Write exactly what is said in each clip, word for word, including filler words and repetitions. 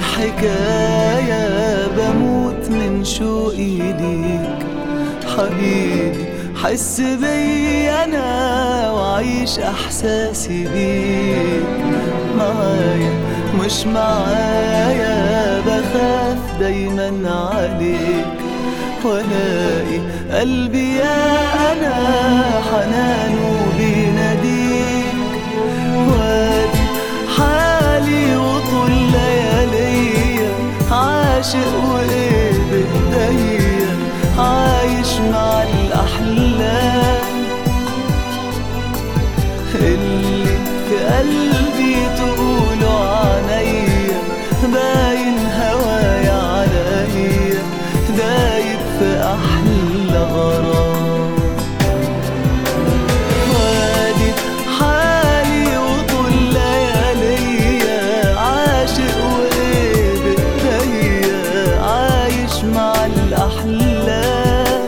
الحكاية بموت من شوقي ليك حبيبي، حس بي أنا وعيش إحساسي بيك. معايا مش معايا بخاف دايما عليك، والاقي قلبي يا أنا حنانه بيناديك. وادي حالي وطول لياليا عاشق وإيه بإيديا عايش مع الأحلام اللي في قلبي تقولوا عنيا باين هوايا عليا دايب في أحلى غرام. وادي حالي وطول لياليا عاشق وإيه بإيديا عايش مع الأحلام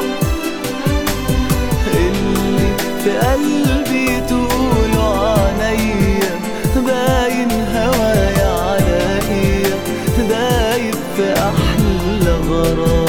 اللي في قلبي تقولوا عنيا باين هوايا عليا دايب في أحلى غرام.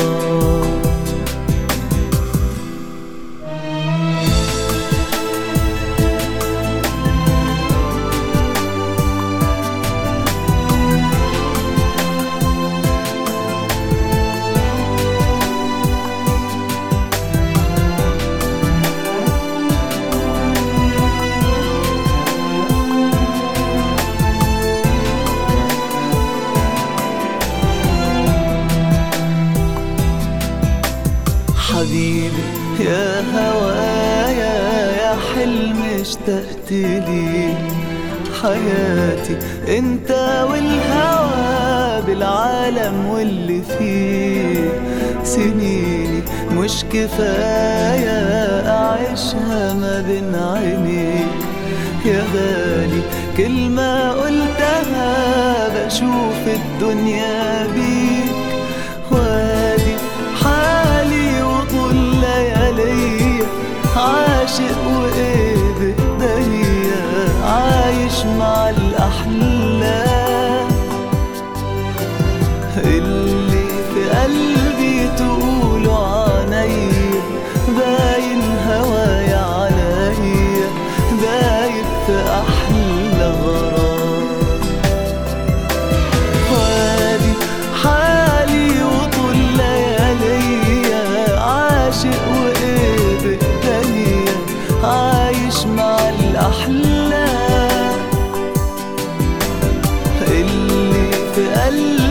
حبيبي يا هوايا يا حلم اشتقت ليك، حياتي انت والهوى بالعالم واللي فيه. سنيني مش كفاية أعيشها ما بين عينيك يا غالي، كلمة قلتها بشوف الدنيا بيك. وادي حالي وطول لياليا عاشق وإيه بإيديا عايش مع الأحلام اللي في قلبي تقولوا عنيا باين هوايا عليا دايب في أحلى غرام. وادي حالي وطول لياليا عاشق وإيه بإيديا عايش مع الأحلام اللي في قلبي